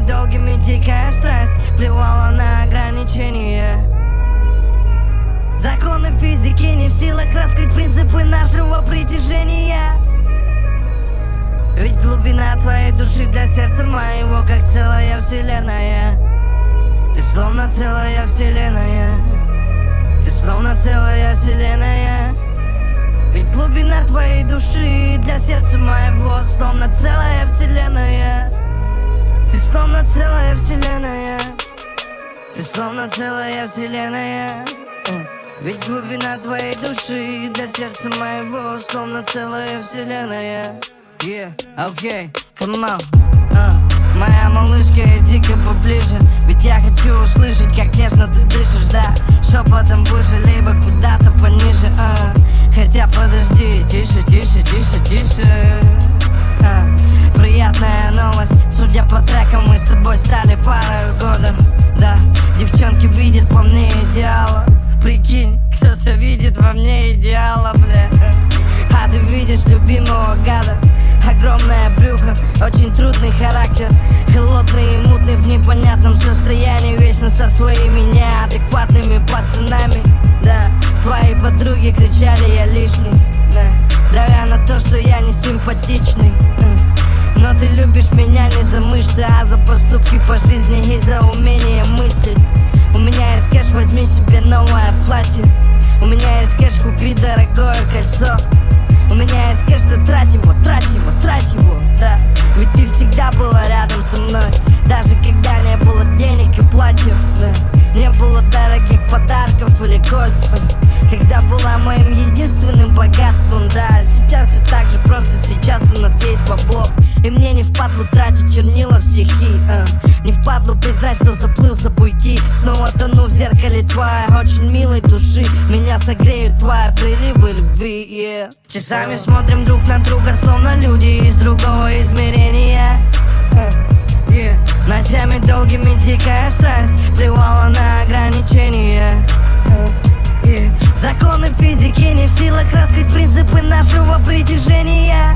долгими дикая страсть плевала на ограничения. Законы физики не в силах раскрыть принципы нашего притяжения. Ведь глубина твоей души для сердца моего как целая вселенная. Ты словно целая вселенная. Ты словно целая вселенная. Ведь глубина твоей души для сердца моего словно целая вселенная. Ты словно целая вселенная. Ты словно целая вселенная. Ведь глубина твоей души для сердца моего словно целая вселенная. Yeah, окей, come on. Моя малышка, иди-ка поближе. Ведь я хочу услышать, как нежно ты дышишь, да. Шепотом выше, либо куда-то пониже. Хотя подожди, тише, тише, тише, тише. Приятная новость, судя по трекам, мы с тобой стали парой года. Да, девчонки видят во мне идеала. Прикинь, кто-то видит во мне идеала, бля. А ты видишь любимого гада. Огромное брюхо, очень трудный характер. Холодный и мутный в непонятном состоянии. Вечно со своими неадекватными пацанами. Да, твои подруги кричали, я лишний, да, давя на то, что я не симпатичный. Но ты любишь меня не за мышцы, а за поступки по жизни и за умение мыслить. У меня есть кэш, возьми себе новое платье. У меня есть кэш, купи дорогое кольцо. У меня есть кэш, ты трать его, трать его, трать его, да. Ведь ты всегда была рядом со мной, даже когда не было денег и платьев, да. Не было дорогих подарков или кольцев, когда была моим единственным богатством, да. Сейчас все так же просто, сейчас у нас есть бабло. И мне не впадло тратить чернила в стихи, не впадло признать, что заплыл за буйки. Снова тону в зеркале твоей очень милой души. Меня согреют твои приливы любви, yeah. Часами смотрим друг на друга, словно люди из другого измерения, yeah. Ночами долгими дикая страсть плевала на ограничения, yeah. Законы физики не в силах раскрыть принципы нашего притяжения,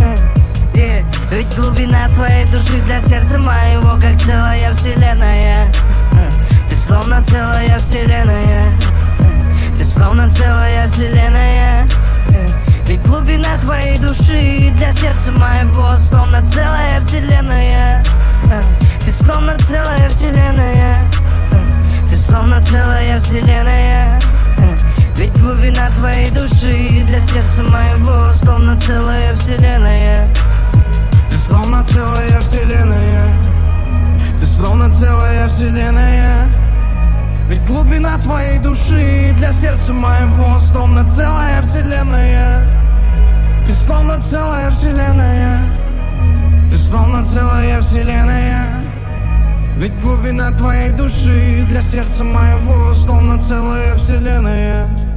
yeah. Ведь глубина твоей души для сердца моего как целая вселенная. Ты словно целая вселенная. Ты словно целая вселенная. Ведь глубина твоей души для сердца моего словно целая вселенная. Ты словно целая вселенная. Ты словно целая вселенная. Ведь глубина твоей души для сердца моего словно целая вселенная. Ты словно целая вселенная. Ты словно целая вселенная. Ведь глубина твоей души для сердца моего словно целая вселенная. Ты словно целая вселенная. Ты словно целая вселенная. Ведь глубина твоей души для сердца моего словно целая вселенная.